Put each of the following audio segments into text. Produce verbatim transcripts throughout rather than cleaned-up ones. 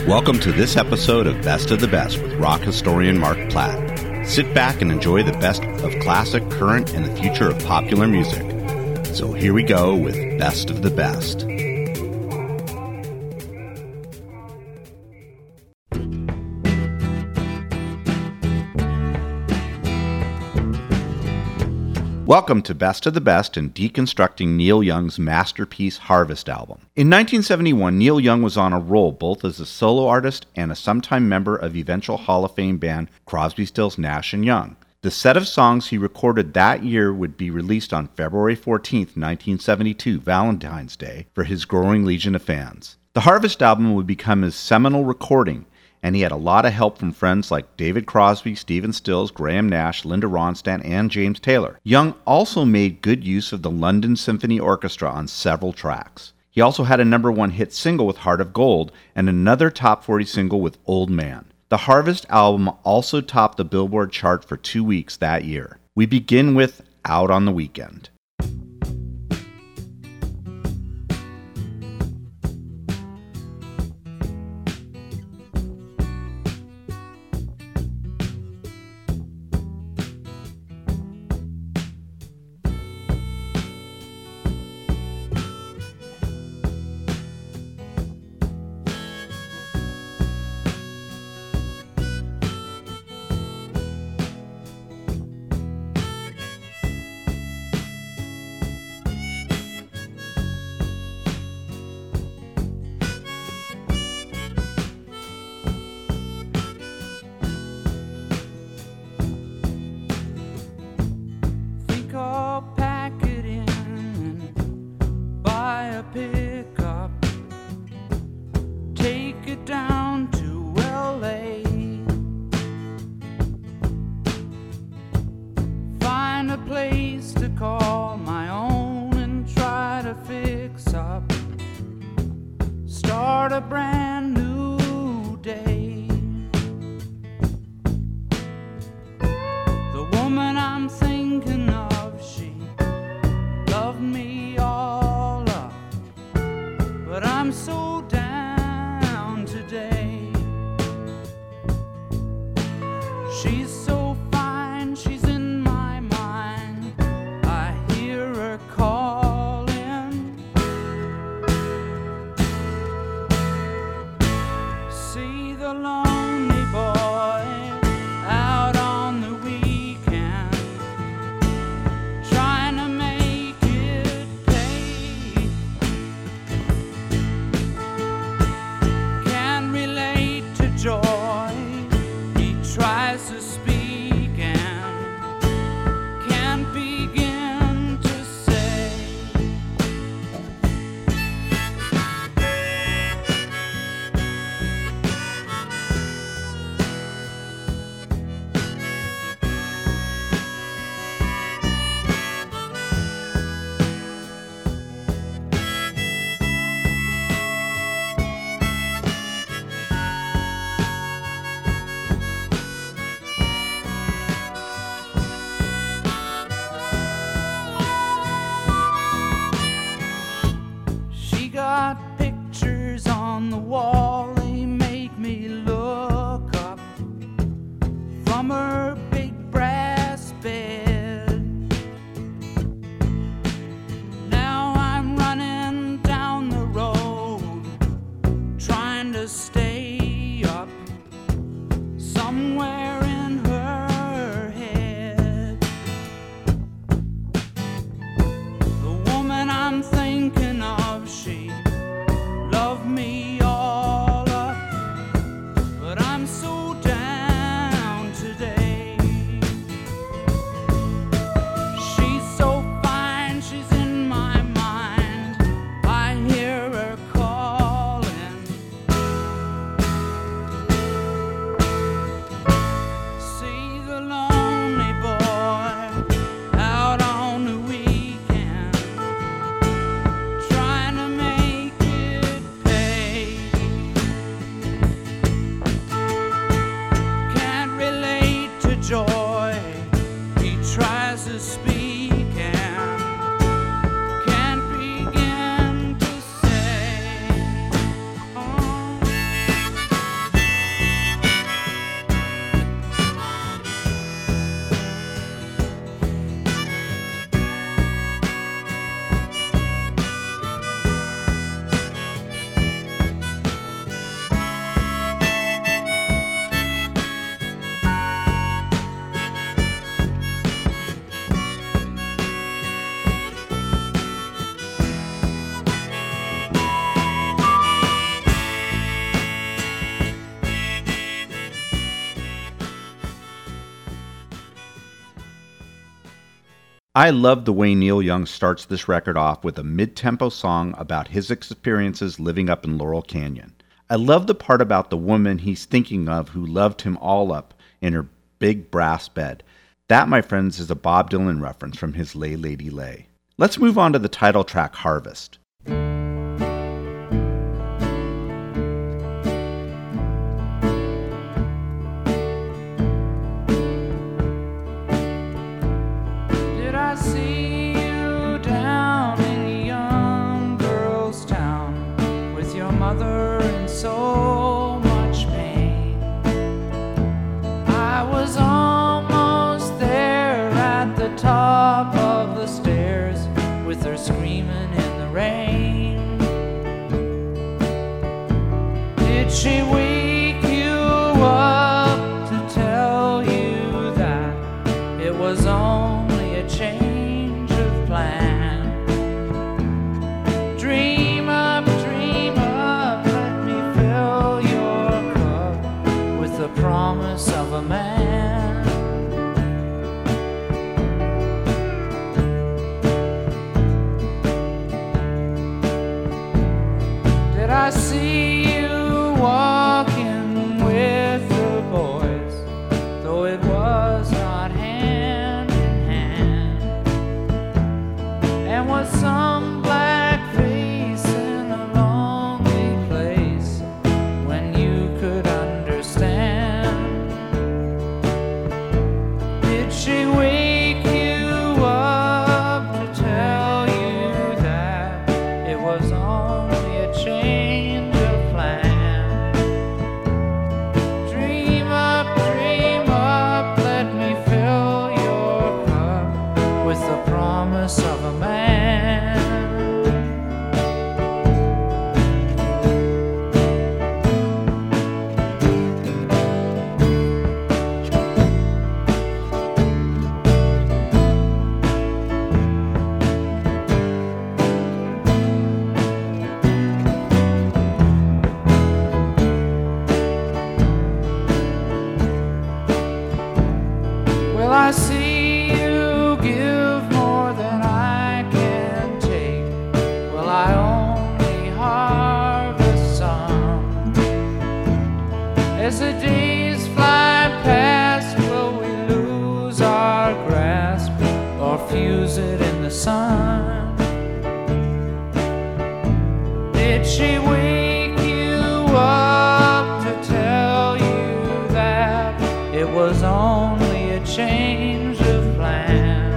Welcome to this episode of Best of the Best with rock historian Mark Platt. Sit back and enjoy the best of classic, current, and the future of popular music. So here we go with Best of the Best. Welcome to Best of the Best and deconstructing Neil Young's masterpiece Harvest album. In nineteen seventy-one, Neil Young was on a roll both as a solo artist and a sometime member of eventual Hall of Fame band Crosby, Stills, Nash and Young. The set of songs he recorded that year would be released on February fourteenth, nineteen seventy-two, Valentine's Day, for his growing legion of fans. The Harvest album would become his seminal recording, and he had a lot of help from friends like David Crosby, Stephen Stills, Graham Nash, Linda Ronstadt, and James Taylor. Young also made good use of the London Symphony Orchestra on several tracks. He also had a number one hit single with Heart of Gold and another top forty single with Old Man. The Harvest album also topped the Billboard chart for two weeks that year. We begin with Out on the Weekend. I'm thinking of, she loved me all I love the way Neil Young starts this record off with a mid-tempo song about his experiences living up in Laurel Canyon. I love the part about the woman he's thinking of who loved him all up in her big brass bed. That, my friends, is a Bob Dylan reference from his Lay Lady Lay. Let's move on to the title track, Harvest. She wake you up to tell you that it was only a change of plan? Dream up, dream up, let me fill your cup with the promise of a man. Did I see walking with the boys, though it was not hand in hand? And was some black face in a lonely place when you could understand? Did she wake you up to tell you that it was only a change of plan? Of a man. Well, I see you give more than I can take. Well, I only harvest some. As the days fly past, will we lose our grasp or fuse it in the sun? Did she wake you up to tell you that it was only a change of plan?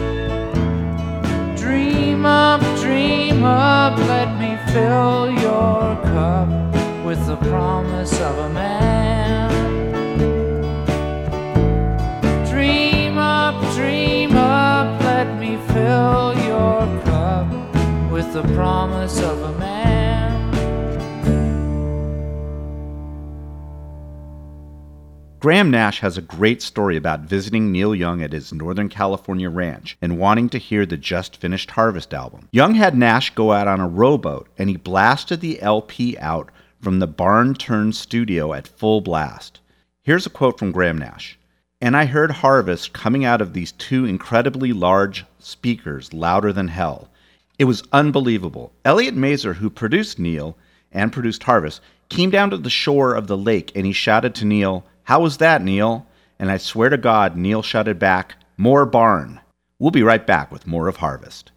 Dream up, dream up, let me fill your cup with the promise of a man. Dream up, dream up, let me fill your cup with the promise of a man. Graham Nash has a great story about visiting Neil Young at his Northern California ranch and wanting to hear the just-finished Harvest album. Young had Nash go out on a rowboat, and he blasted the L P out from the barn-turned studio at full blast. Here's a quote from Graham Nash. "And I heard Harvest coming out of these two incredibly large speakers, louder than hell. It was unbelievable. Elliot Mazer, who produced Neil and produced Harvest, came down to the shore of the lake and he shouted to Neil, 'How was that, Neil?' And I swear to God, Neil shouted back, 'More barn.'" We'll be right back with more of Harvest.